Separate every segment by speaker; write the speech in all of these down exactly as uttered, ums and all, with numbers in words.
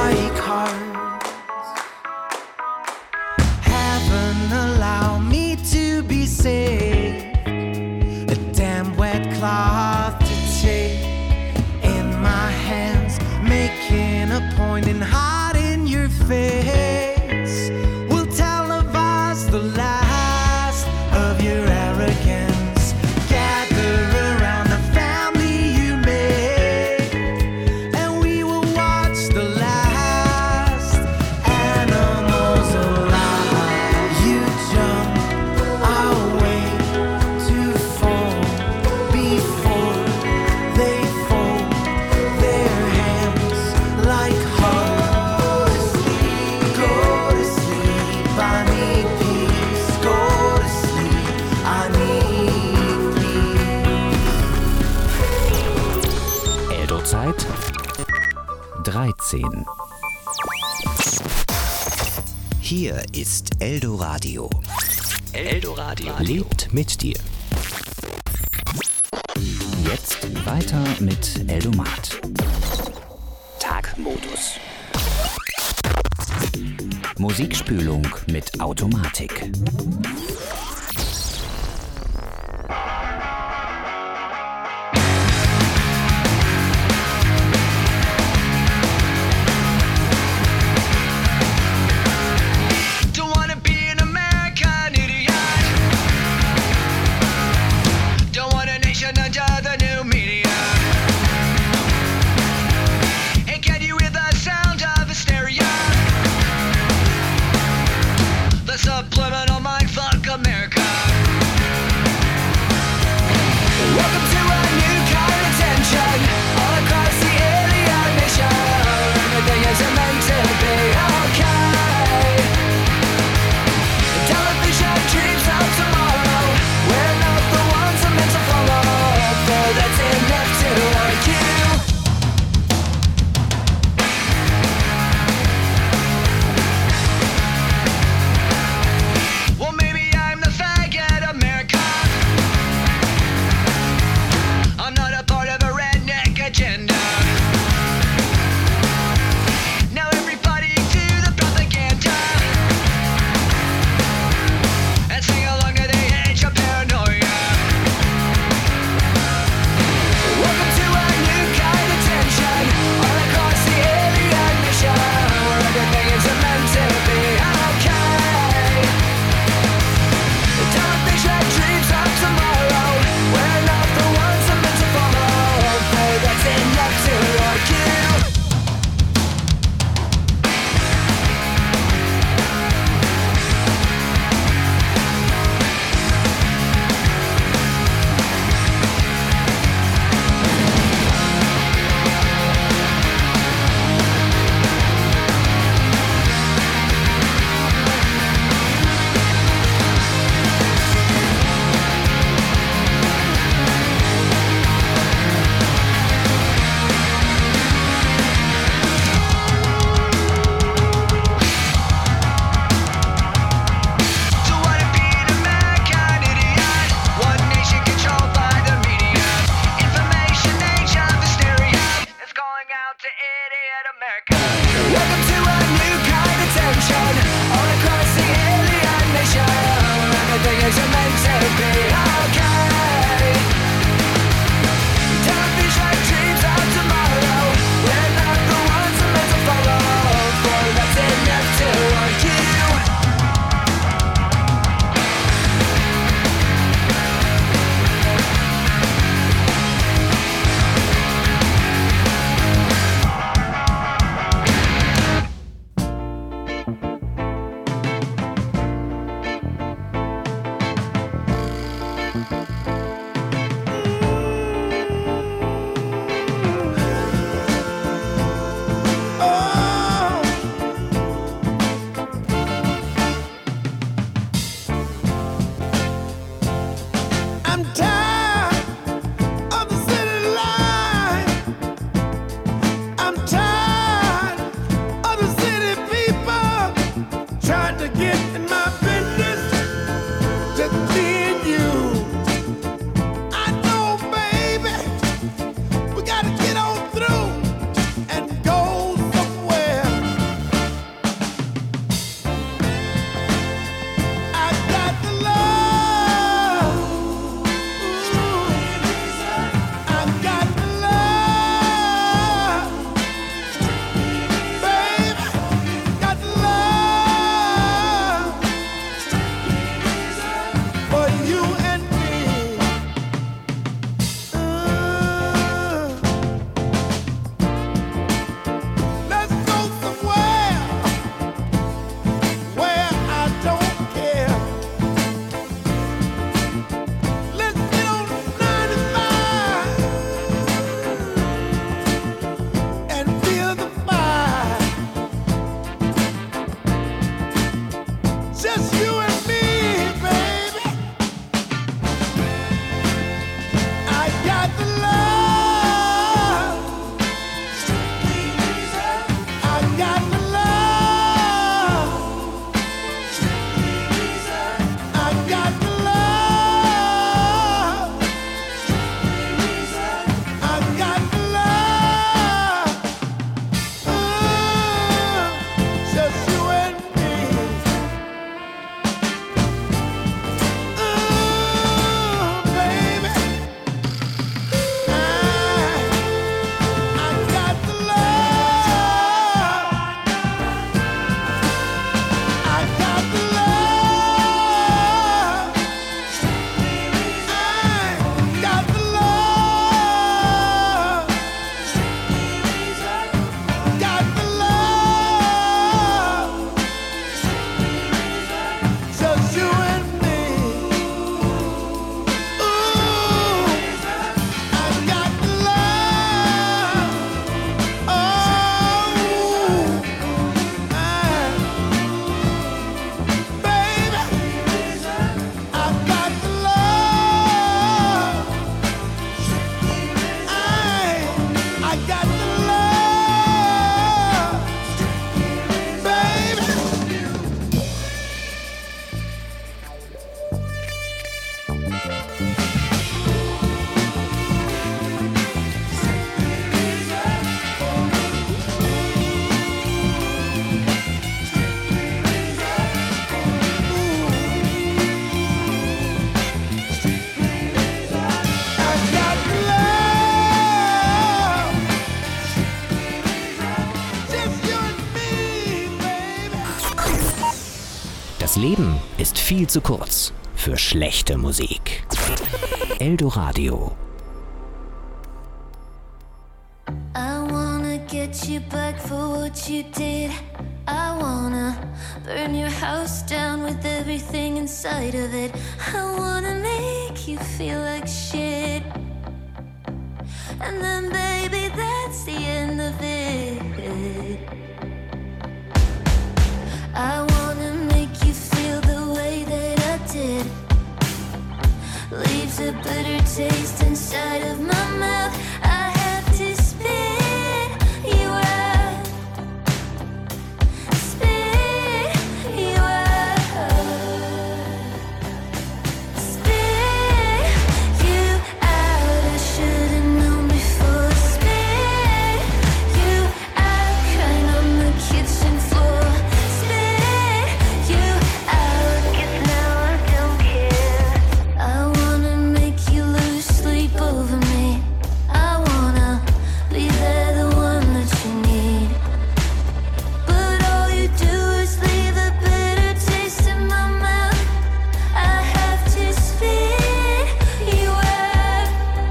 Speaker 1: like hearts. Heaven allow me to be safe, a damn wet cloth to take in my hands, making a point in hiding your face. We'll televise the last of your arrogance. Gather around the family you made, and we will watch the last animals alive. You jump away to fall before they fold their hands like hearts. Go to sleep, I need peace. Go to sleep, I need peace.
Speaker 2: Eldo-Zeit dreizehn.
Speaker 3: Hier ist Eldoradio.
Speaker 2: Eldoradio lebt mit dir. Jetzt weiter mit Eldomat. Tagmodus. Musikspülung mit Automatik.
Speaker 4: Don't wanna be an American idiot. Don't want a nation under the new media. Hey, can you hear the sound of hysteria? The subliminal mindfuck America.
Speaker 2: Das Leben ist viel zu kurz für schlechte Musik. Eldoradio.
Speaker 5: I wanna get you back for what you did. I wanna burn your house down with everything inside of it. I wanna make you feel like shit. And then baby, that's the end of it. I wanna make you feel the way that I did. Leaves a bitter taste inside of my mouth. I have to spit you out. Spit you out. Spit you out. I should've known before. Spit you out. Crying on the kitchen floor. Spit you out. 'Cause now I don't care. I wanna make you lose sleep over me. I wanna be there, the one that you need. But all you do is leave a bitter taste in my mouth. I have to spit you out.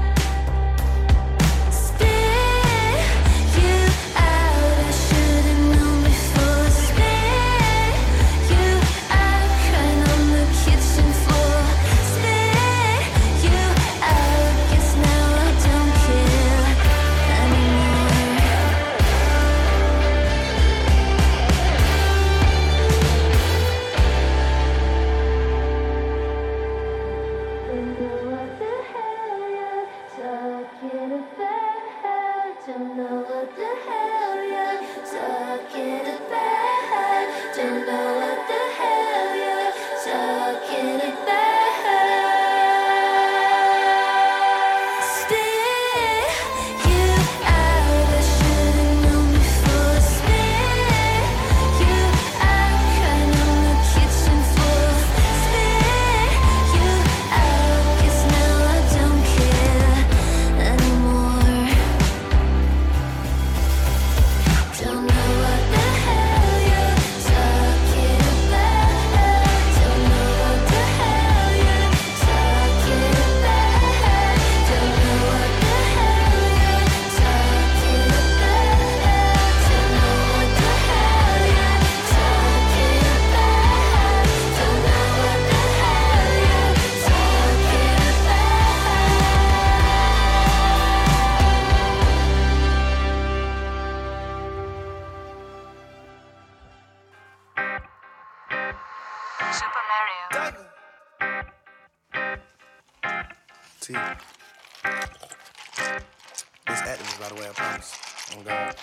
Speaker 5: Spit you out. I should've known before. Spit you out. Crying on the kitchen floor. Spit you out. Guess now I don't care anymore. Don't know what the hell you're talking about. Don't know what the hell you're talking about. Don't know what the hell you're talking about. Spit you out. I should've known before. Spit you out. Crying on the kitchen floor. Spit you out. 'Cause now I don't care anymore. Don't know what the hell you're talking about. Don't know what the hell you're talking about. Don't know what the hell you're talking about. Don't know what the hell you're talking about. Don't know what the hell you're talking
Speaker 6: Super Mario.
Speaker 7: T. This activist, by the way, I promise. Oh, God.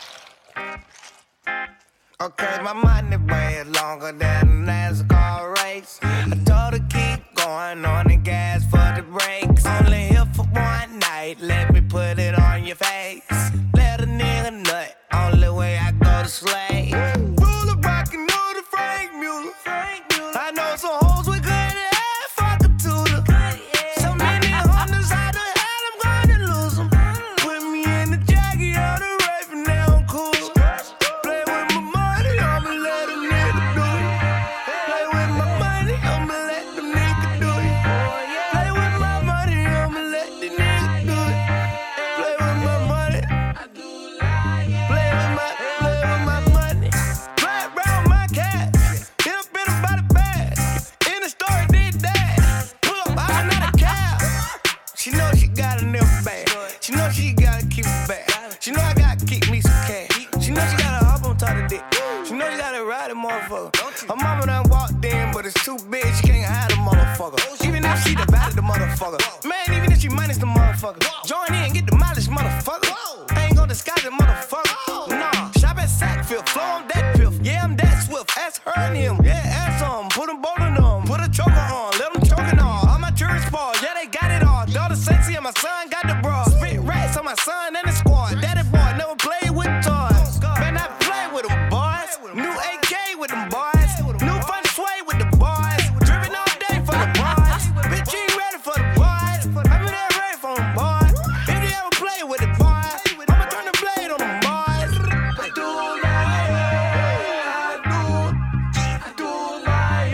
Speaker 7: Okay, my money way longer than a NASCAR race. I told her keep going on the gas for the brakes. Only here for one night, let me put it on your face. Let a nigga nut, only way I go to slay. Ruler rockin' on the Frank Mueller. I know some hoes with good ass, fuck a tutor. So many hundreds, how the hell I'm gonna lose them? Put me in the jacket, on the rape, and now I'm cool. Play with my money, I'ma let a nigga do it. Play with my money, I'ma let the nigga do it. Play with my money, I'ma let the nigga do it. Play with my money. Play with my, play with my money. Play around my cat. Hit up in about a bag. In the store, did that. Pull up, I'm not a cab. She know she got a nigga bag. She know she gotta keep it back. She know I gotta keep me some cash. She know she gotta hop on top of dick. She know she gotta ride a motherfucker. Her mama done walked in, but it's too big, she can't hide the motherfucker. Even if she divided the motherfucker. Man, even if she minus the motherfucker. Join in, get the mileage, motherfucker. I ain't gonna disguise the motherfucker. Nah, shop at Sackfield, flow on that piff. Yeah, I'm that swift, ask her and him. Yeah, ask them, put them both on them. Put a choker on, let them choke and all. All my jurors fall, yeah, they got it all. Daughter sexy and my son got the bra. Spit rats on my son and the squad. Daddy boy never played with toys. Man, I play with them boys. New A K with them boys. New fun sway with the boys. Driven all day for the boys. Bitch, you ain't ready for the boys. I'm in there ready for them boys. If you ever play with the boys, I'ma turn the blade on them boys. I do like it. I do. I do like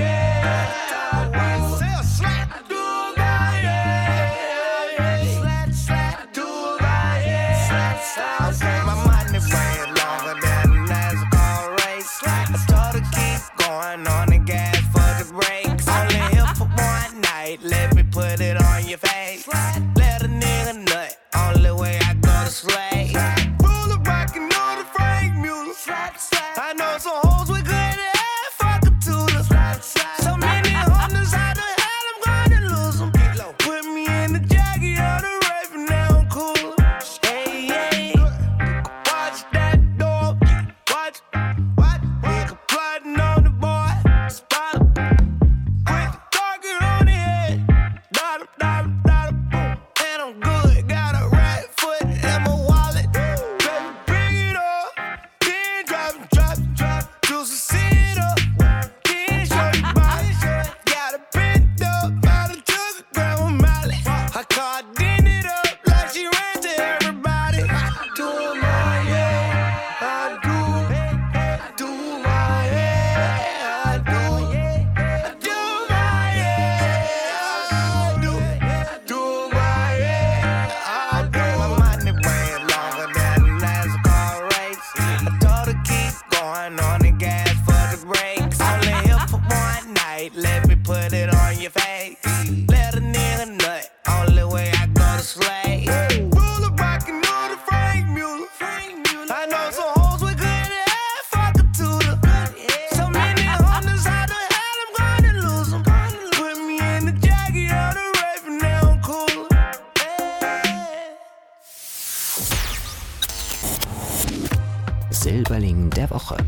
Speaker 7: I know some hoes with good ass, fuck a tutor. So many hunters, how the hell I'm gonna lose them? Put me in the jacket of the rape and now I'm cooler. Hey, hey, watch that door. Watch, watch, nigga plotting on the boy. Spot him, quick to target on the head. Dot him, dot him, dot him, boom. And I'm good, got a right foot in my wallet. Baby, bring it up. Then drop it, drop it, drop it. Juice a sit up. Then show you body. Got it bent up, out of took a grab a mallet. I caught din it up like she ran to everybody. I do my yeah, I do, I do my yeah, I do, I do my yeah, I do, I do my yeah, I do. My money ran longer than a NASCAR race. I told her keep going on the gas for the brakes. Only here for one night, let me put it on your face. Let a nigga nut, only way I go to slay. Ruler rockin' on the Frank Mueller. I know some hoes with good ass, fuck a tutor. So many hunters, how the hell I'm gonna lose them? Put me in the jacket of the rape and now I'm cooler. Hey.
Speaker 2: Silberling der Woche.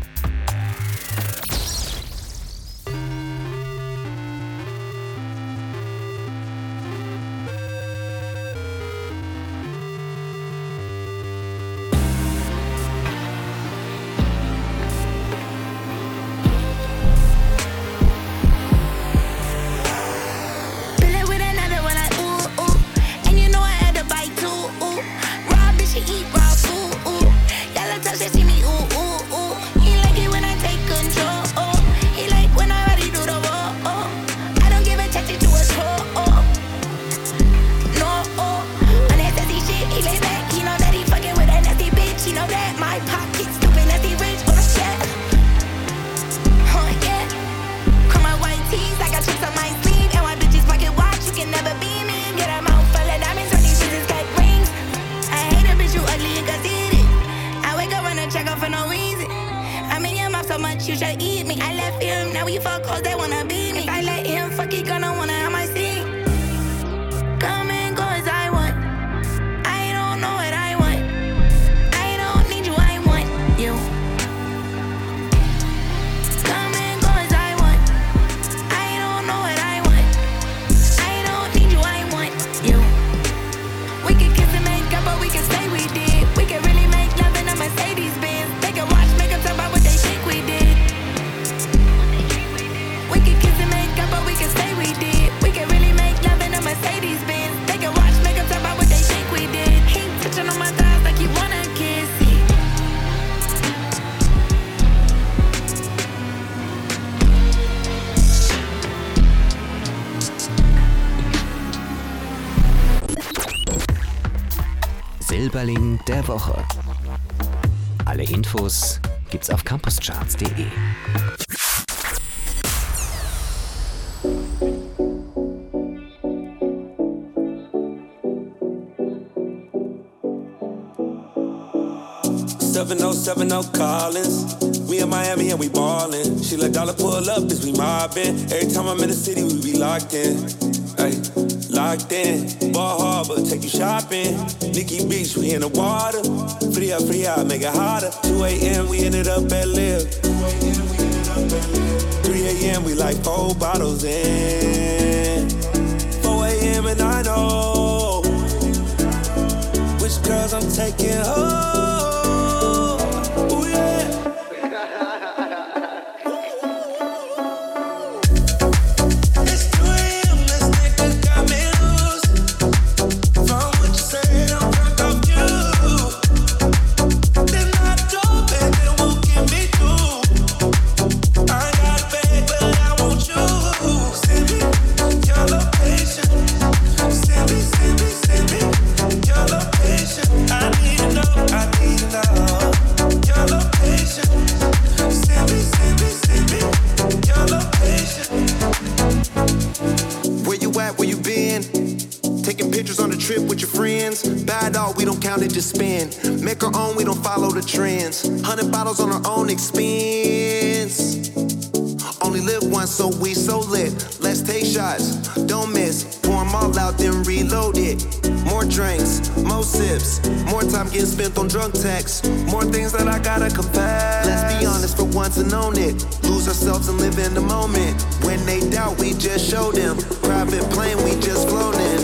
Speaker 5: Fill it with another one, I ooh, ooh. And you know I had to bite too, ooh. Raw bitch, she eat raw food, ooh. Y'all touch, they see me, ooh, ooh, ooh. He like it when I take control, ooh. He like when I already do the roll, ooh. I don't give a touchy to a troll, ooh. No, ooh. On that sassy shit, he lay back. He know that he fucking with a nasty bitch. He know that my pocket's stupid, nasty rich, oh shit. Huh, yeah. Crumb white tees, I got tricks on my sleeve. And my bitches pocket watch, you can never be me. Get a mouth full of diamonds, when these bitches got rings. I hate a bitch, you ugly and conceited. I wake up, run a check off for no reason. I'm in your mouth so much, you should eat me. I left him, now we fuck hoes, they wanna be me. If I let him fuck, he gonna wanna have my seat. Come and go as I want. I don't know what I want. I don't need you, I want you. Come and go as I want. I don't know what I want. I don't need you, I want you. We can kiss and make up, but we can say we did. We can really make love in a Mercedes Benz. They can watch, make up, talk about what they think we did. We can kiss and make up, but we can say we did. We can really make love in a Mercedes Benz. They can watch, make up, talk about what they think we did. He touching on my thighs like he wanna kiss it.
Speaker 2: Silberling der Woche. Alle Infos gibt's auf campuscharts punkt de.
Speaker 8: seven oh seven oh Collins. We in Miami and we ballin'. She let dollar pull up as we mobbin'. Every time I'm in the city, we be locked in. Ay, locked in. Ball Harbor, take you shopping. Nikki Beach, we in the water. Free up, free out, make it hotter. two a.m. we ended up at Live. three a.m. we like four bottles in. four a.m. and I know which girls I'm taking home. Ooh, yeah. It's two a.m. this nigga got me loose. From what you said, I'm drunk off you. Then I drove and it won't get me through. I ain't got a bag, but I want you. Send me your location. Send me.
Speaker 9: pictures on the trip with your friends. Buy it all, we don't count it, just spend. Make our own, we don't follow the trends. Hundred bottles on our own expense. Only live once, so we so lit. Let's take shots, don't miss. Pour them all out, then reload it. More drinks, more sips. More time getting spent on drunk texts. More things that I gotta confess. Let's be honest for once and own it. Lose ourselves and live in the moment. When they doubt, we just show them. Private plane, we just flown in.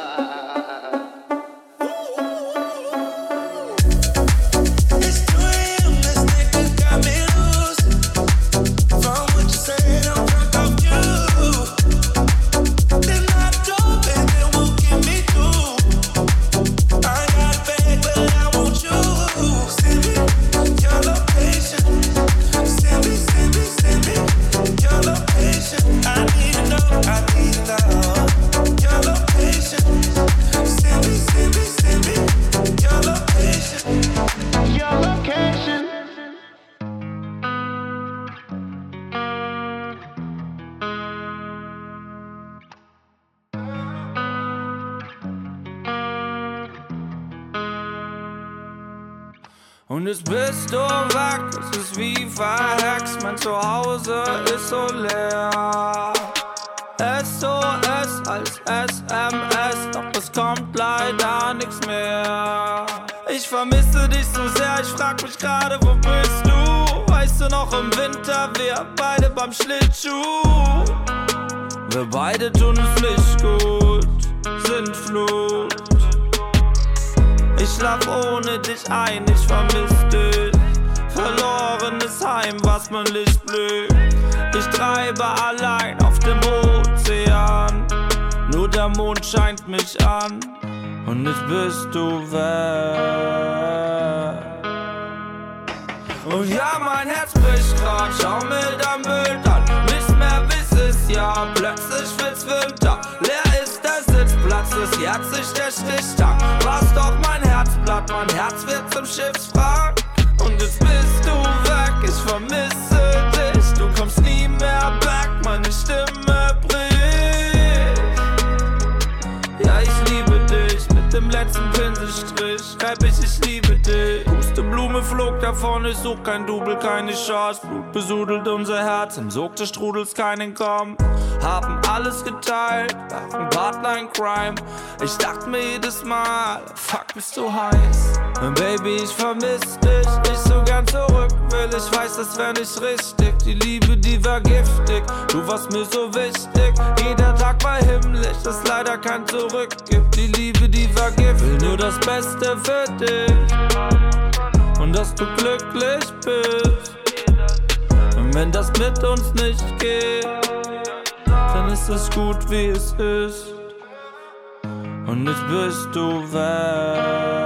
Speaker 1: Und jetzt bist du weg, es ist wie verhext, mein Zuhause ist so leer. S O S als S M S, doch es kommt leider nichts mehr. Ich vermisse dich so sehr, ich frag mich gerade, wo bist du? Weißt du noch im Winter, wir beide beim Schlittschuh. Wir beide tun es nicht gut, sind Flut. Ich schlaf ohne dich ein, ich vermiss dich. Verlorenes Heim, was mein Licht blüht. Ich treibe allein auf dem Ozean. Nur der Mond scheint mich an. Und jetzt bist du weg. Und ja, mein Herz bricht grad, schau mir dein Bild an. Nichts mehr wiss es ja, plötzlich wird's Winter. Leer ist der Sitzplatz, es jährt sich der Stichtag. War's doch mein Herzblatt, mein Herz wird zum Schiffswrack. Und jetzt bist du weg, ich vermisse dich. Du kommst nie mehr back, meine Stimme bricht. Ja, ich liebe dich, mit dem letzten Pinselstrich schreib ich, ich liebe dich. Pusteblume flog davon, ich such kein Double, keine Chance. Blut besudelt unser Herz, im Sog des Strudels kein Entkommen. Haben alles geteilt, waren Partner in Crime. Ich dachte mir jedes Mal, fuck, bist du heiß. Und Baby, ich vermiss dich, ich so gern zurück will. Ich weiß, das wär nicht richtig, die Liebe, die war giftig. Du warst mir so wichtig, jeder Tag war himmlisch, das leider kein Zurück gibt. Die Liebe, die war giftig, will nur das Beste für dich. Und dass du glücklich bist. Und wenn das mit uns nicht geht, dann ist es gut, wie es ist. Und jetzt bist du weg.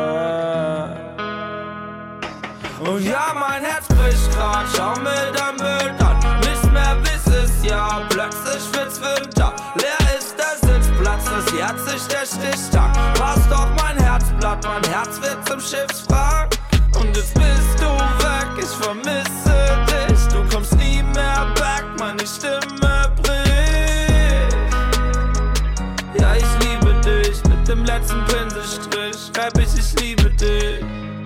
Speaker 1: Und ja, mein Herz bricht grad, schau mir dein Bild an. Nichts mehr wiss es ja, plötzlich wird's Winter. Leer ist der Sitzplatz, es jährt sich der Stichtag. War's doch mein Herzblatt, mein Herz wird zum Schiffswrack. Und jetzt bist du weg, ich vermisse dich. Du kommst nie mehr back, meine Stimme bricht. Ja, ich liebe dich, mit dem letzten Pinselstrich schreib ich, ich liebe dich.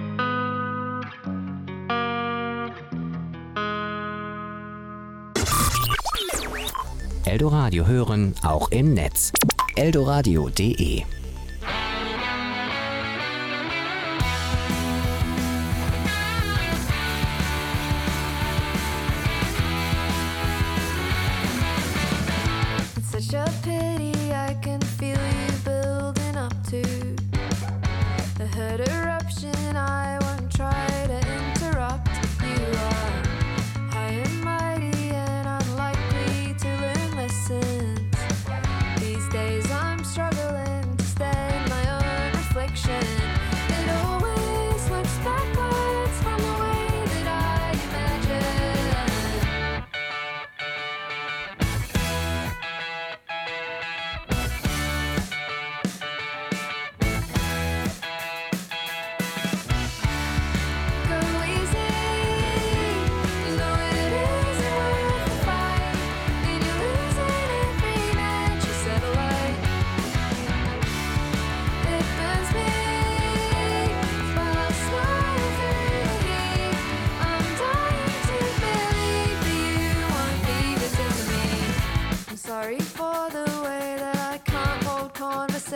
Speaker 2: Eldoradio hören, auch im Netz. eldoradio punkt de
Speaker 5: Such a pity, I can feel you building up to a head eruption. I won't try to interrupt. You are high and mighty and unlikely to learn lessons. These days I'm struggling to stay in my own reflection. It always looks backwards from the way that I imagine.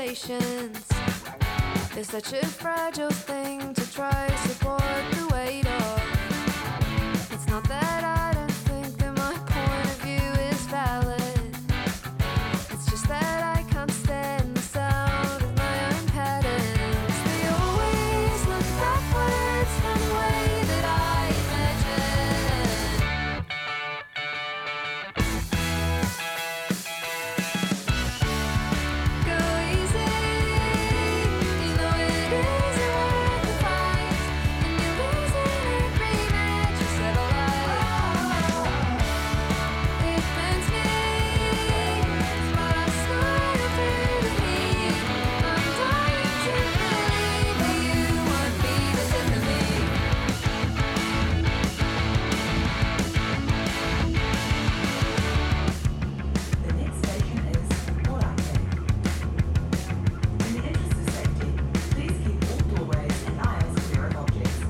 Speaker 5: patience is such a fragile thing to try support the weight of. It's not that I don't think that my point of view is valid. It's just that I can't stand the sound of my own patterns. They always look backwards from the way that I imagine. Go easy, you know it isn't worth the fight, and you're losing every match you settle out. It burns me, but I smile through the heat. I'm dying to believe that you won't be the death of me.
Speaker 10: The next station is Orake. In the interest of safety, please keep all doorways and aisles clear of objects.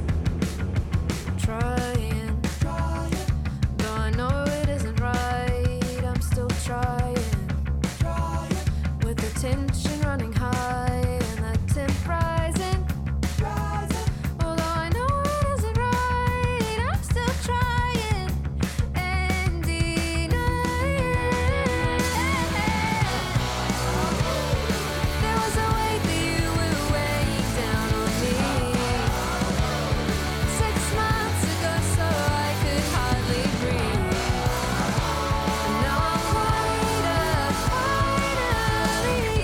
Speaker 5: Trying, though I know it isn't right, I'm still trying. With the tension running high and that temp rising. Although I know it isn't right, I'm still trying and denying. There was a weight that you were weighing down on me six months ago, so I could hardly breathe. And now I'm lighter, finally.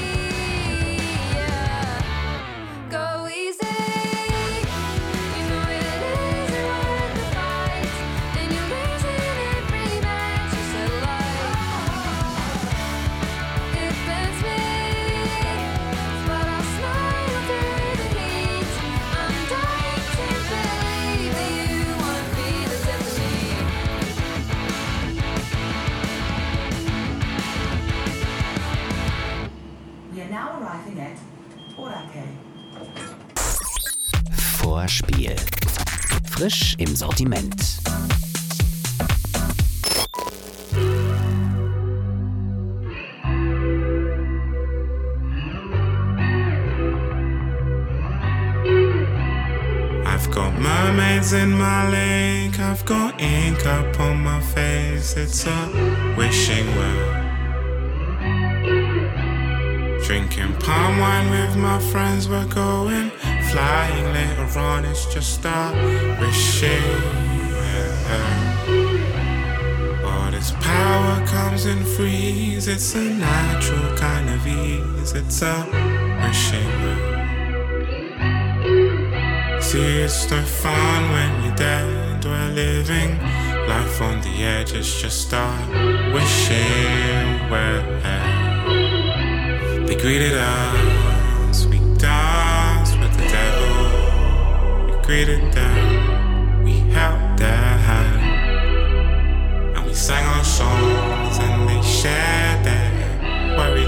Speaker 5: Yeah. Go easy, you know it isn't worth the fight, and you're losing every match you settle out. It burns me, but I smile through the heat. I'm dying to believe that you won't be the death of me.
Speaker 10: We are now arriving at Orake.
Speaker 2: Vorspiel. Frisch im Sortiment.
Speaker 8: I've got mermaids in my lake, I've got ink up on my face, it's a wishing well. Drinking palm wine with my friends, we're going flying later on, it's just a wishing well. All this power comes in freeze, it's a natural kind of ease, it's a wishing well. See, it's no fun when you're dead. We're living life on the edge. It's just a wishing well. They greeted us. We danced with the devil. We greeted them. We held their hand. And we sang our songs and they shared their worries.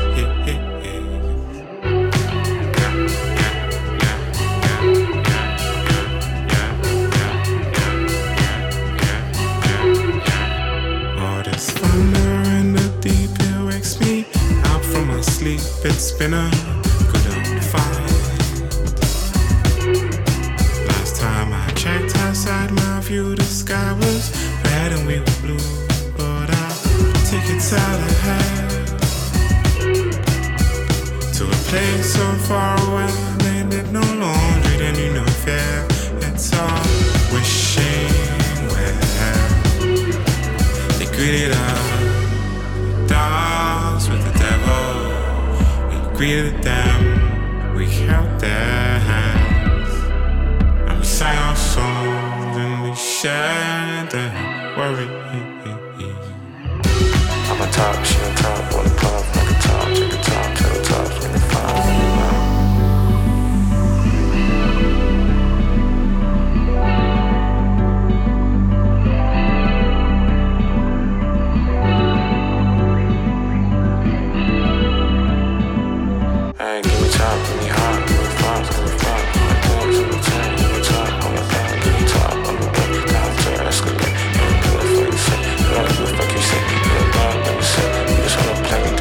Speaker 8: Sleep, it's been a good old fight. Last time I checked outside my view, the sky was red and we were blue. But I'll take it out ahead to a place so far away. They did no laundry, they knew no fear. It's all wishing well. They greeted us, danced with the devil. Greeted them, we held their hands, and we sang our songs and we shared their worries. I'm on top, she on top, on the top, on the top, take the top, take the top, make it fine. Fuck you say, you don't know, let me say, you just wanna play me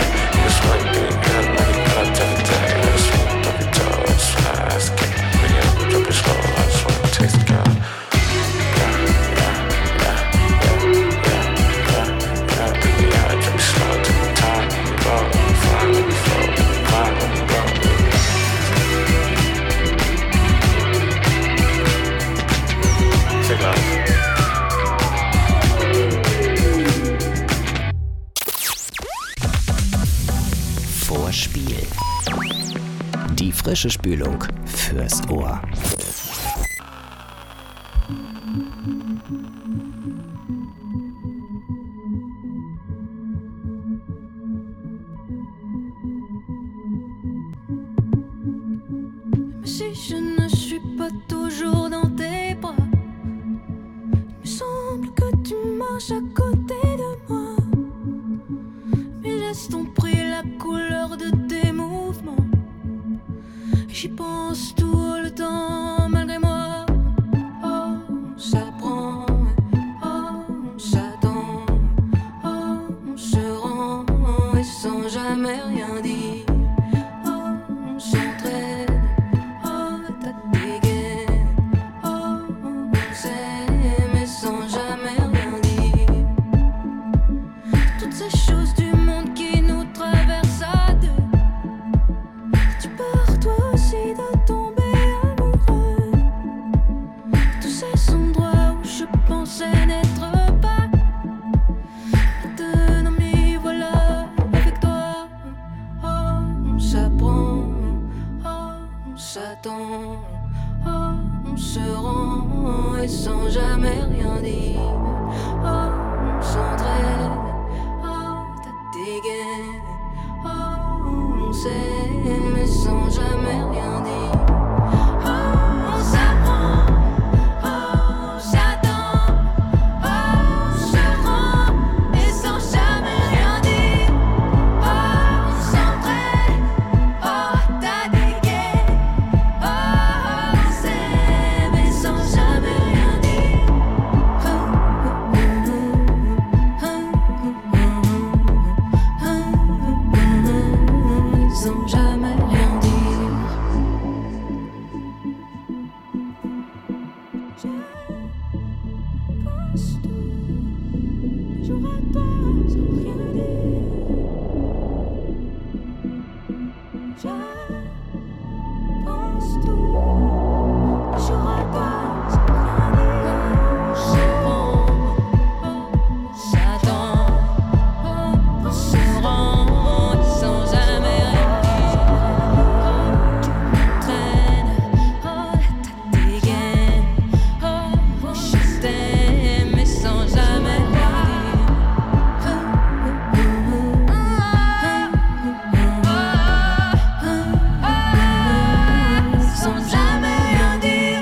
Speaker 2: frische Spülung fürs Ohr.
Speaker 5: Mais si je ne suis pas toujours dans tes bras, il me semble que tu marches à côté de moi. Mes gestes ont pris la couleur de tes mouvements. J'y pense tout le temps malgré moi. Oh, ça prend, oh, ça tend, oh, on se rend et sans jamais rien dire. Oh, on s'entraîne, oh, t'as des gaines, oh, on s'aime et sans jamais rien dire. Toutes ces choses du monde qui nous traversent à deux. Tu pars toi aussi de tomber amoureux. Tous ces endroits où je pensais n'être pas. Maintenant m'y voilà avec toi. Oh, on s'apprend, oh, on s'attend, oh, on se rend et sans jamais rien dire. Oh, on s'entraîne, oh, t'as des gaines, oh, on s'aime mais sans jamais rien dire. Oh, on s'apprend, oh, on s'attend, oh, on se rend et sans jamais rien dire. Oh, on s'entraîne, oh, t'as des gaines, oh, on s'aime et sans jamais rien dire. Sans jamais rien dire. Je pense tout les jours à toi sans rien dire. Je pense tout les jours à toi sans rien dire. Je prends, oh, j'attends, oh, on se rend sans jamais rien dire. Oh, tu m'entraînes, oh, t'as des gaines, oh, je t'aime mais sans jamais rien dire. Sans jamais rien dire.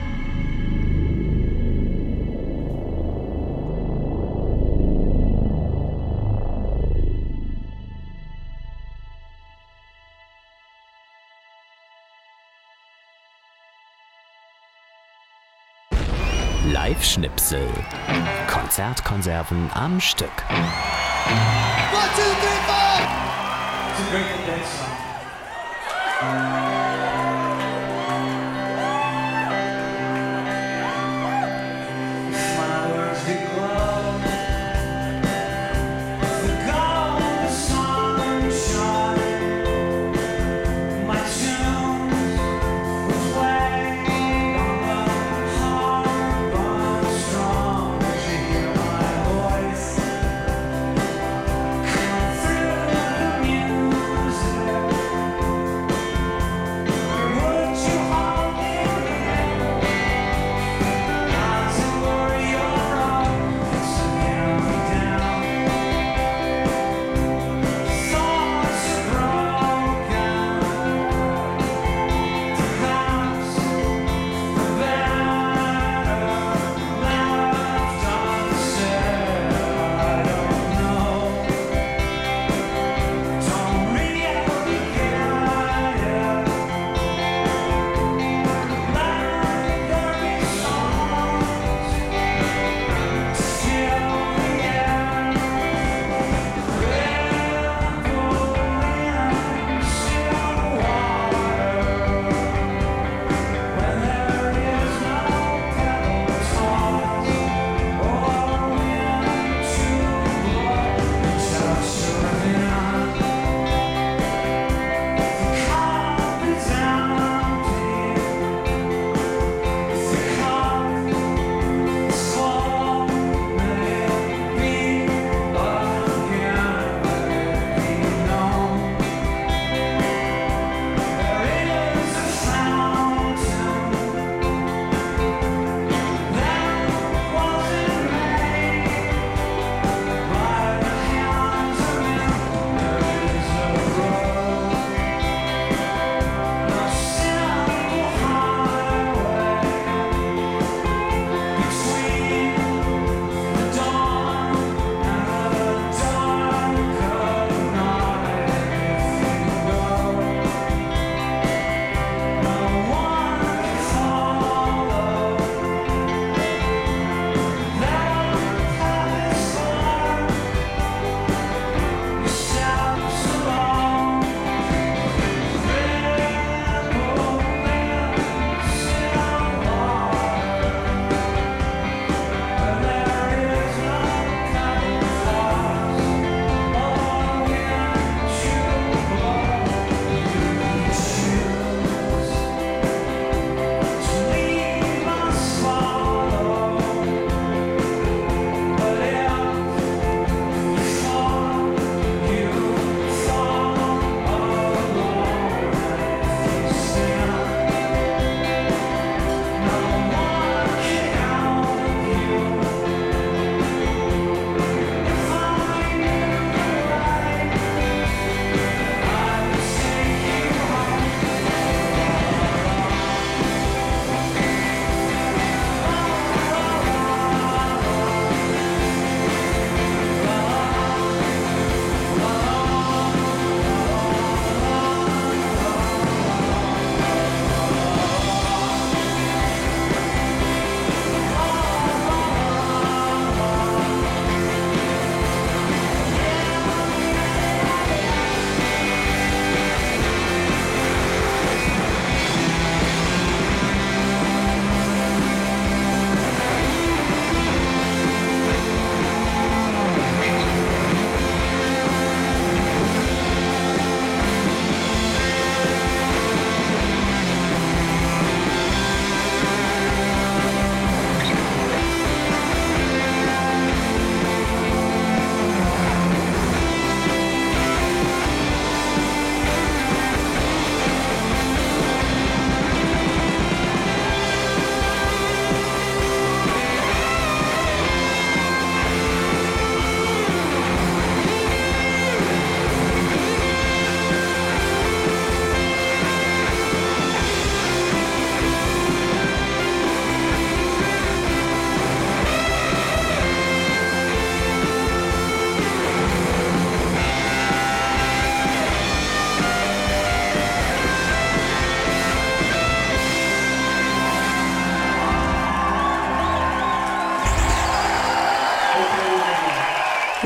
Speaker 2: Live-Schnipsel. Konzertkonserven am Stück.
Speaker 11: One, two, three, four! It's a great dance song. My words they glow. The golden sunshine. My tunes will play on the harp strong. You hear my voice come through the music.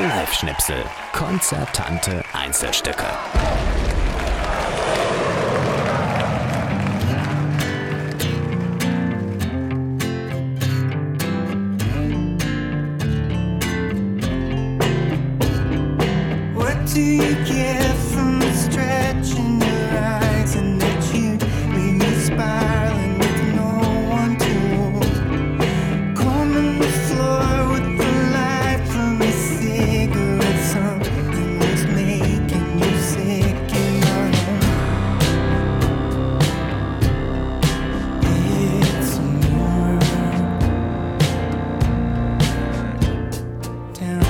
Speaker 2: Live-Schnipsel. Konzertante Einzelstücke.
Speaker 12: What do you get from stretching your eyes and that you leave me spiraling with no one to hold? Combing the floor with the light from a cigarette, something that's making you sick in my home. It's a mirror down.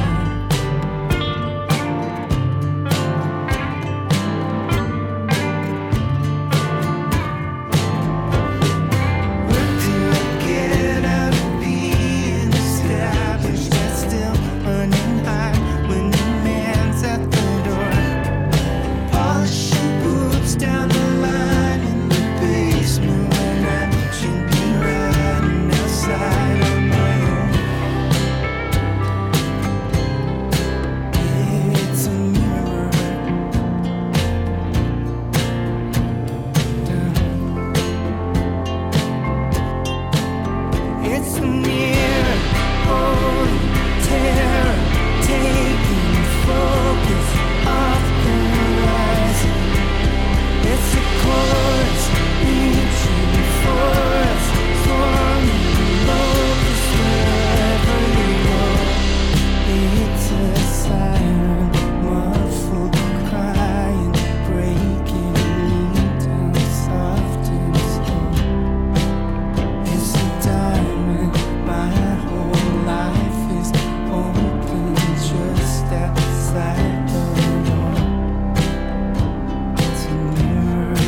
Speaker 12: It's a mirror, holy terror, taking focus off the horizon. It's a chorus, reaching for us, forming locus wherever you go. It's a siren, muffled crying, breaking me down soft and slow. It's a diamond, my whole life is open just outside the door. It's a mirror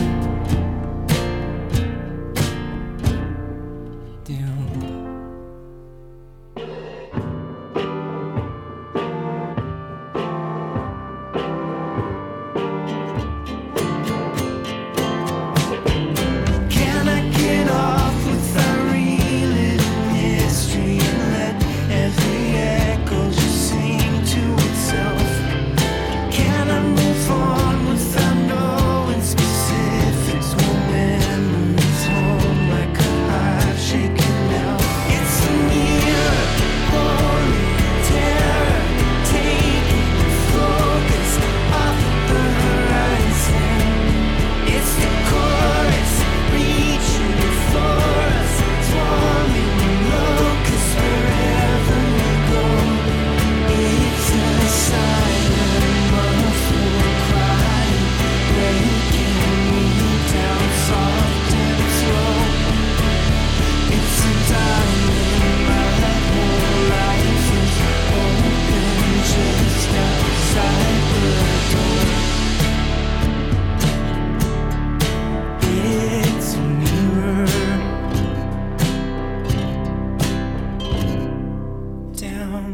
Speaker 12: down. Can I get off without reliving history and let every echo just sing to itself? Can I move on without knowing specifics? Will memories home like a hive shaking now? It's a mirror, holy terror, taking focus off the horizon. It's the chorus, reaching for us, swarming locusts wherever we go. It's a silent, muffled cry, breaking me down soft and slow. It's a diamond, my whole life is open just outside the door. It's a mirror down.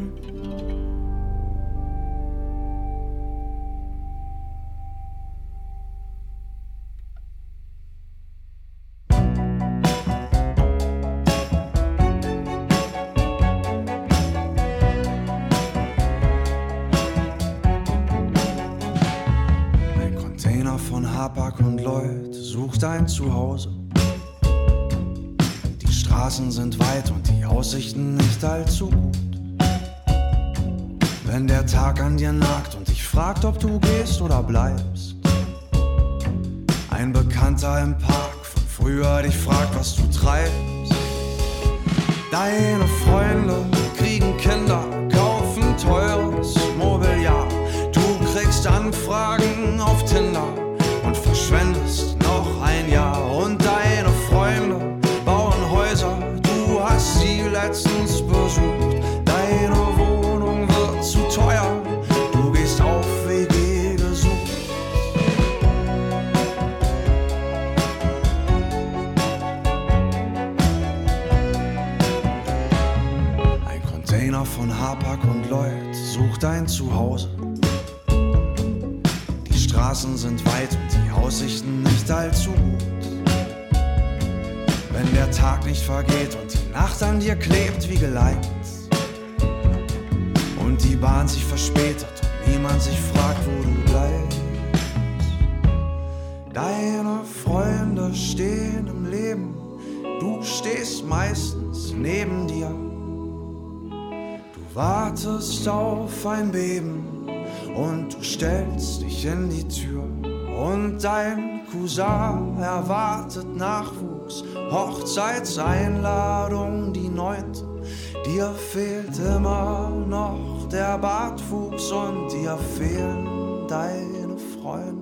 Speaker 13: Ein Container von Hapag und Lloyd sucht ein Zuhause. Die Straßen sind weit und die Aussichten nicht allzu gut. Wenn der Tag an dir nagt und dich fragt, ob du gehst oder bleibst. Ein Bekannter im Park von früher dich fragt, was du treibst. Deine Freunde kriegen Kinder, kaufen teures Mobiliar. Du kriegst Anfragen auf Tinder und verschwendest noch ein Jahr. Und deine Freunde bauen Häuser, du hast sie letztens besucht. Deine Wohnung wird zu teuer, du gehst auf W G gesucht. Ein Container von Hapag und Lloyd sucht ein Zuhause. Die Straßen sind weit und die Aussichten nicht allzu gut. Wenn der Tag nicht vergeht und die Nacht an dir klebt wie geleimt und die Bahn sich verspätet und niemand sich fragt, wo du bleibst. Deine Freunde stehen im Leben, du stehst meistens neben dir. Du wartest auf ein Beben und du stellst dich in die Tür. Und dein Cousin erwartet Nachwuchs, Hochzeitseinladung die neunte. Dir fehlt immer noch der Bartwuchs und dir fehlen deine Freunde.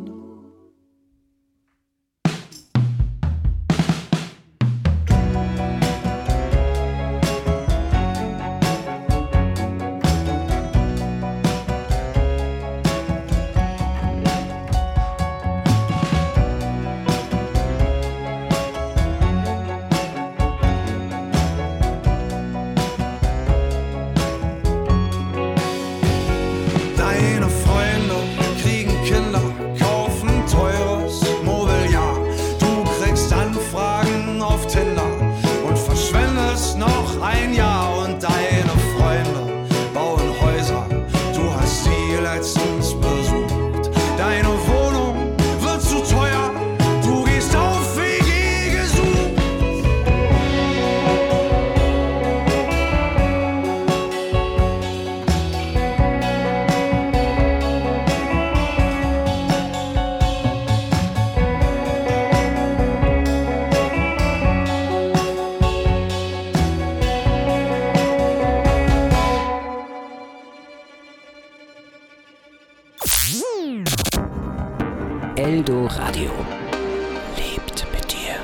Speaker 2: Eldoradio lebt mit dir.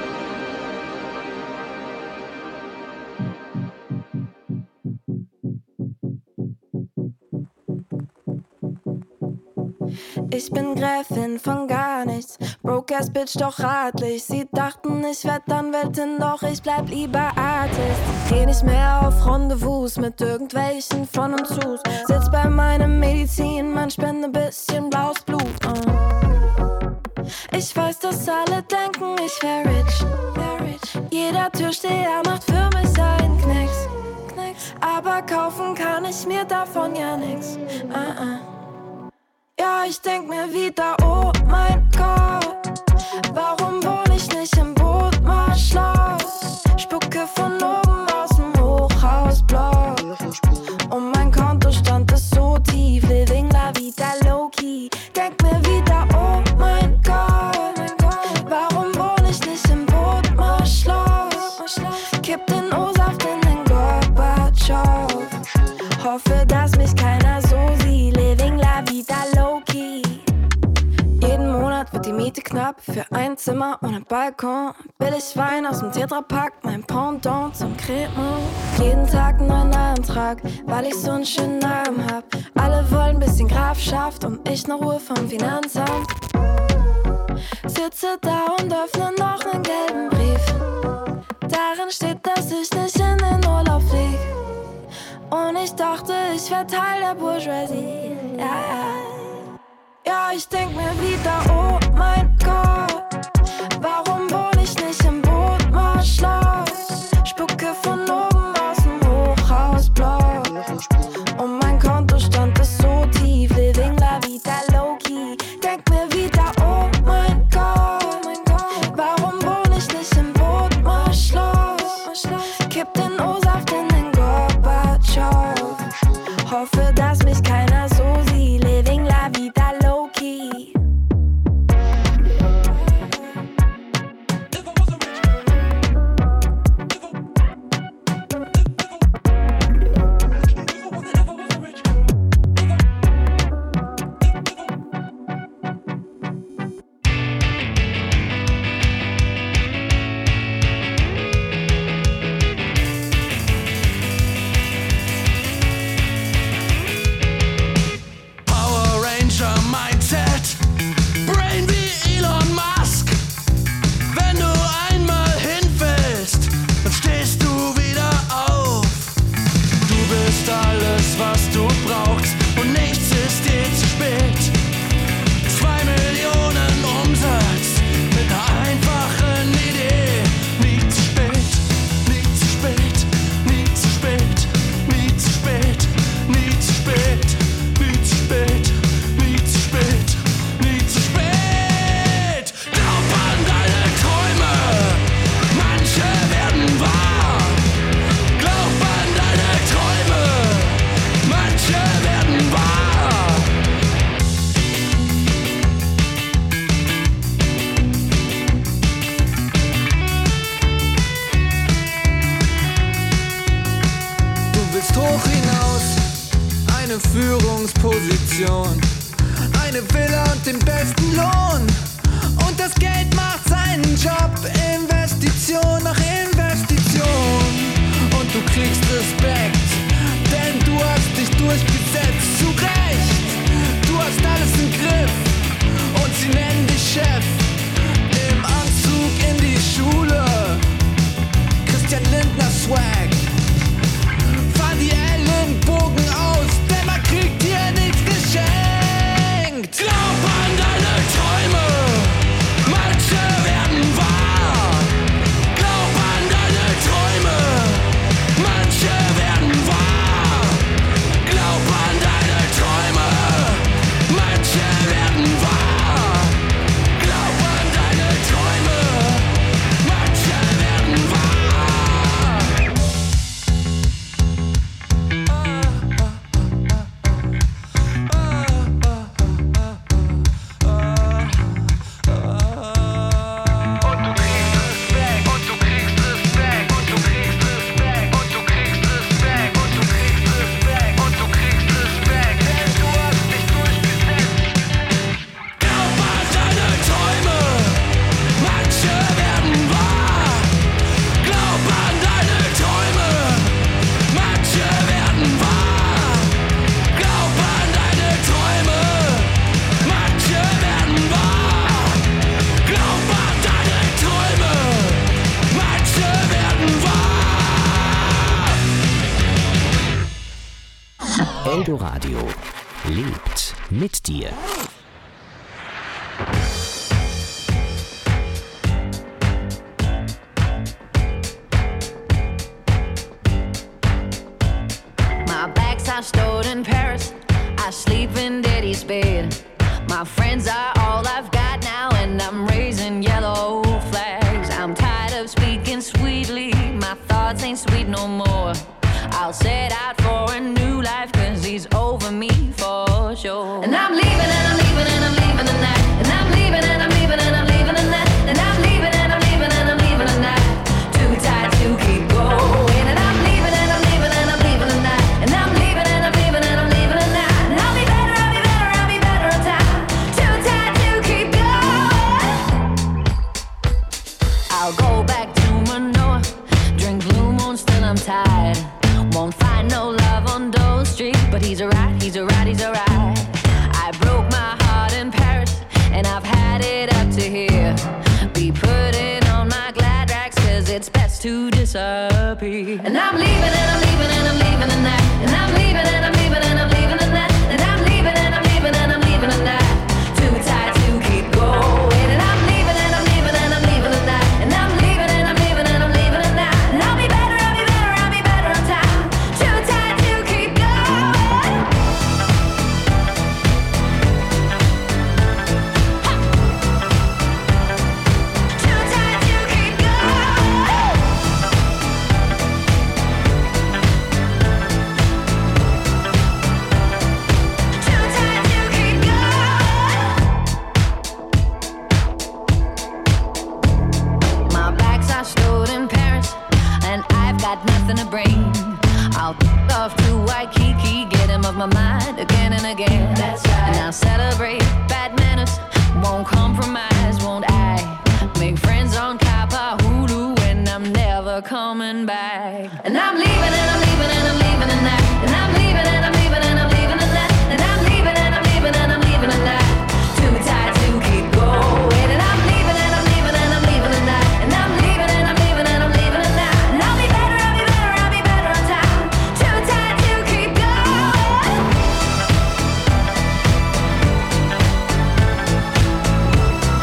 Speaker 5: Ich bin Gräfin von gar nichts, broke ass Bitch, doch ratlich. Sie dachten, ich werd Anwältin, doch ich bleib lieber Artist. Geh nicht mehr auf Rendezvous mit irgendwelchen von und zus. Sitz bei meinem Medizin, man spende bisschen blaues Blut. uh. Ich weiß, dass alle denken, ich wär rich, wär rich. Jeder Türsteher macht für mich einen Knicks, Knicks. Aber kaufen kann ich mir davon ja nix. uh-uh. Ja, ich denk mir wieder, oh mein Gott, warum wohne ich nicht im Bootmarschloss? Spucke von oben aus dem Hochhausblock und mein Kontostand ist so tief, living la vida low-key. Denk mir wieder, oh mein Gott, warum wohne ich nicht im Bootmarschloss? Kipp den O-Saft in den Gorbatschow, hoffe, dass mich keiner so sieht, living la vida low-key. Jeden Monat wird die Miete knapp für ein Zimmer und ein Balkon. Billig Wein aus dem Tetrapack, mein Pendant zum Cremant. Jeden Tag einen neuen Antrag, weil ich so einen schönen Namen hab. Alle wollen bisschen Grafschaft und ich ne Ruhe vom Finanzamt. Sitze da und öffne noch nen gelben Brief. Darin steht, dass ich nicht in den Urlaub flieg. Und ich dachte, ich wär Teil der Bourgeoisie. Ja, ja. Ja, ich denk mir wieder, oh mein Gott, warum wohne ich nicht im Bootmarschloss? Spucke von oben aus dem Hochhausblock und mein Kontostand ist so tief, living la vida low-key. Denk mir wieder, oh mein Gott, warum wohne ich nicht im Bootmarschloss? Kipp den O-Saft in den Gorbatschow, hoffe, dass mich keiner so sieht, living la vida low-key.
Speaker 13: eine Führungsposition, eine Villa und den besten Lohn. Und das Geld macht seinen Job, Investition nach Investition. Und du kriegst Respekt, denn du hast dich durchgesetzt, zu Recht. Du hast alles im Griff und sie nennen dich Chef. Im Anzug in die Schule, Christian Lindner Swag. Fahren die Ellenbogen aus, denn man kriegt dir nichts geschenkt. Glaub an deine Träume, manche werden wahr. Glaub an deine Träume, manche werden wahr. Glaub an deine Träume, manche werden wahr. Glaub an deine Träume, manche werden wahr.
Speaker 2: Eldoradio lebt mit dir.
Speaker 14: My bags are stored in Paris. I sleep in daddy's bed. My friends are all I've got now, and I'm raising yellow flags. I'm tired of speaking sweetly. My thoughts ain't sweet no more. I'll set out for a new life, cause he's over me for sure. And I'm leaving and I'm leaving and I'm leaving tonight. And I'm leaving and I'm leaving and I'm leaving tonight. And I'm leaving and I'm leaving and I'm leaving tonight. Too tired to keep going. And I'm leaving and I'm leaving and I'm leaving tonight. And I'm leaving and I'm leaving and I'm leaving tonight. And I'll be better, I'll be better, I'll be better on time. Too tired to keep going. I'll go back to Manoa, drink Blue Moon, still I'm tired. Won't find no love on Dole Street, but he's alright, he's alright, he's alright. I broke my heart in Paris, and I've had it up to here. Be putting on my glad rags, cause it's best to disappear. And I'm leaving and I'm leaving and I'm leaving tonight. And I'm leaving and I'm leaving and I'm leaving tonight. And I'm leaving and I'm leaving and I'm leaving tonight. Too tired to keep going. And I'm leaving and I'm leaving and I'm leaving tonight. And I'm leaving and I'm leaving and I'm leaving tonight. And I'll be better, I'll be better, I'll be better on time. Too tired to keep going. Too tired to keep going. Too tired to keep going. My bags are stored in Paris, and I've got nothing to bring. I'll f- off to Waikiki, get him off my mind again and again. That's right. And I'll celebrate bad manners, won't compromise, won't I? Make friends on Kapahulu, and I'm never coming back. And I'm leaving and I'm leaving and I'm leaving tonight. And I'm leaving and I'm leaving and I'm leaving tonight. And I'm leaving and I'm leaving and I'm leaving tonight. Too tired to keep going. And I'm leaving and I'm leaving and I'm leaving tonight. And I'm leaving and I'm leaving and I'm leaving tonight. And I'll be better, I'll be better, I'll be better on time. Too tired to keep going.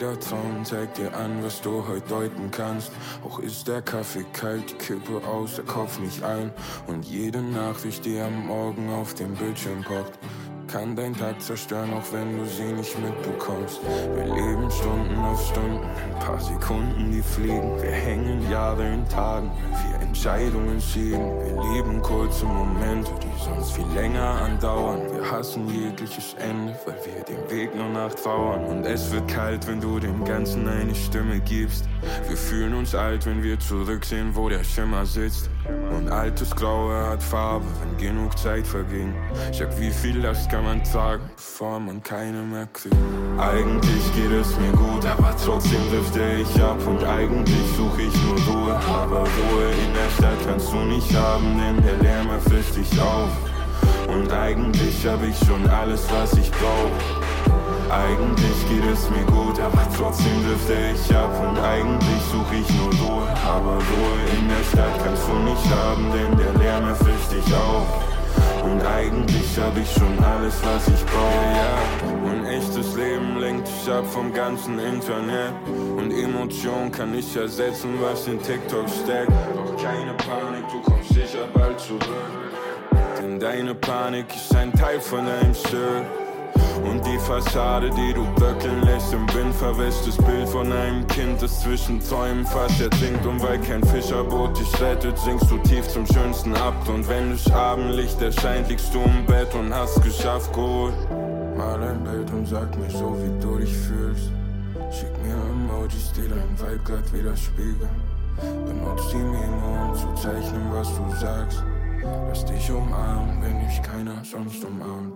Speaker 8: Jeder Ton zeigt dir an, was du heute deuten kannst. Auch ist der Kaffee kalt, die Kippe aus, der Kopf nicht ein. Und jede Nachricht, die am Morgen auf dem Bildschirm pocht, kann dein Tag zerstören, auch wenn du sie nicht mitbekommst. Wir leben Stunden auf Stunden, ein paar Sekunden, die fliegen. Wir hängen Jahre in Tagen, weil wir Entscheidungen schieben. Wir lieben kurze Momente, die sonst viel länger andauern. Wir hassen jegliches Ende, weil wir dem Weg nur nachtrauern. Und es wird kalt, wenn du dem Ganzen eine Stimme gibst. Wir fühlen uns alt, wenn wir zurücksehen, wo der Schimmer sitzt. Und altes Graue hat Farbe, wenn genug Zeit verging. Sag, wie viel Last kann man tragen, bevor man keine mehr kriegt. Eigentlich geht es mir gut, aber trotzdem drifte ich ab. Und eigentlich suche ich nur Ruhe, aber Ruhe in der Stadt kannst du nicht haben, denn der Lärm erfrischt dich auf. Und eigentlich hab ich schon alles, was ich brauch. Eigentlich geht es mir gut, aber trotzdem drifte ich ab. Und eigentlich suche ich nur Ruhe, aber Ruhe in der Stadt kannst du nicht haben, denn der Lärm erfrischt dich auf. Und eigentlich hab ich schon alles, was ich brauche, ja. Und echtes Leben lenkt dich ab vom ganzen Internet. Und Emotion kann nicht ersetzen, was in TikTok steckt. Doch keine Panik, du kommst sicher bald zurück. Denn deine Panik ist ein Teil von deinem Stück. Und die Fassade, die du bröckeln lässt, im Wind verwässtes Bild von einem Kind, das zwischen Träumen fast ertrinkt. Und weil kein Fischerboot dich rettet, sinkst du tief zum schönsten Abgrund. Wenn das Abendlicht erscheint, liegst du im Bett und hast geschafft, gut. Mal ein Bild und sag mir so, wie du dich fühlst. Schick mir Emojis, die dein Vibe grad widerspiegeln. Benutz die Memo, um zu zeichnen, was du sagst. Lass dich umarmen, wenn dich keiner sonst umarmt.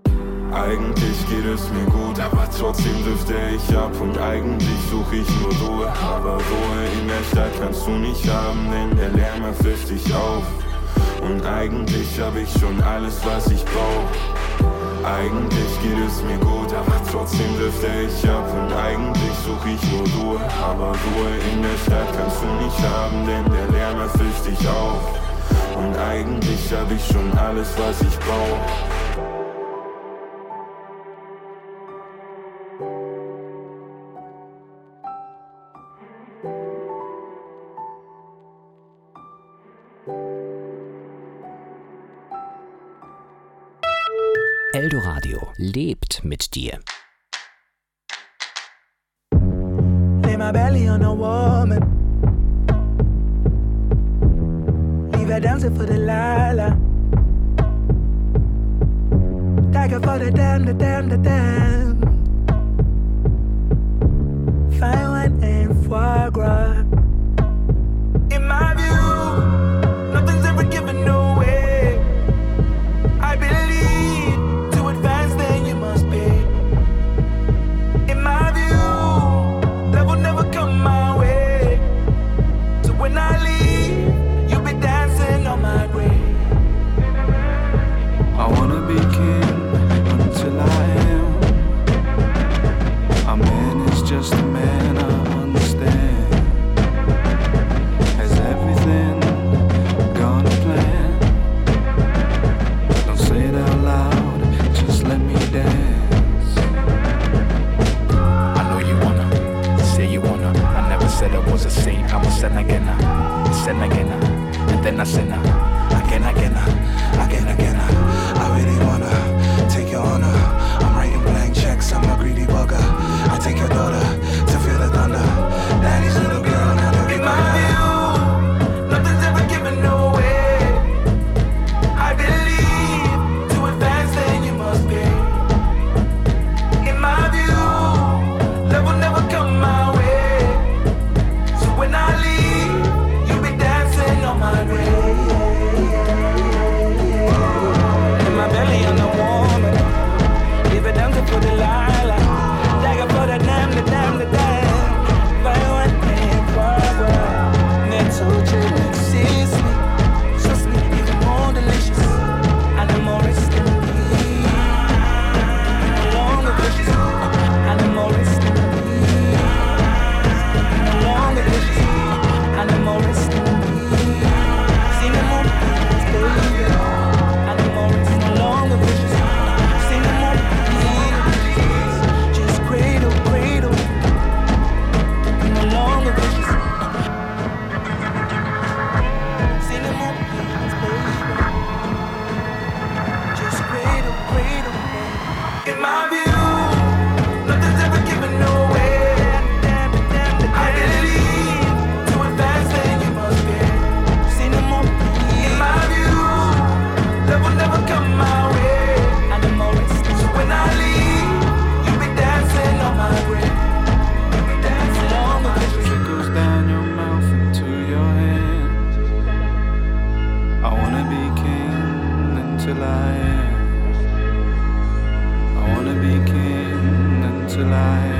Speaker 8: Eigentlich geht es mir gut, aber trotzdem drifte ich ab. Und eigentlich suche ich nur Ruhe, aber Ruhe in der Stadt kannst du nicht haben, denn der Lärm erfrischt dich auf. Und eigentlich hab ich schon alles, was ich brauch. Eigentlich geht es mir gut, aber trotzdem drifte ich ab. Und eigentlich suche ich nur Ruhe, aber Ruhe in der Stadt kannst du nicht haben, denn der Lärm erfrischt dich auf. Und eigentlich hab ich schon alles, was ich brauch.
Speaker 2: Eldoradio lebt mit dir.
Speaker 15: Lay my belly on a woman. Leave her dancing for the Lala. Dagger for the damn, the damn, the damn. Fine wine and foie gras. In my view, nothing's ever given away. I believe to advance, then you must pay. In my view, love will never come my way. So when I leave, you'll be dancing on my grave.
Speaker 13: I wanna be king until I am. A man is just a man, I understand. Has everything gone to plan? Don't say it out loud, just let me dance.
Speaker 16: I know you wanna, say you wanna. I never said I was a saint, I'm a sin again, sin again, and then I sin again, again, again, again. I really wanna take your honor. I'm writing blank checks, I'm a greedy bugger. I take your daughter to feel the thunder. Daddy's little girl, now to be
Speaker 15: In my view, nothing's ever given away. I believe to advance, then you must pay. In my view, love will never come my way. So when I leave, you'll be dancing on my grave. In my belly on the woman, leave it dancing for the Lala. Dagger for the damn, the damn, the damn. Fire one day.
Speaker 17: until I am. I wanna be king until I am.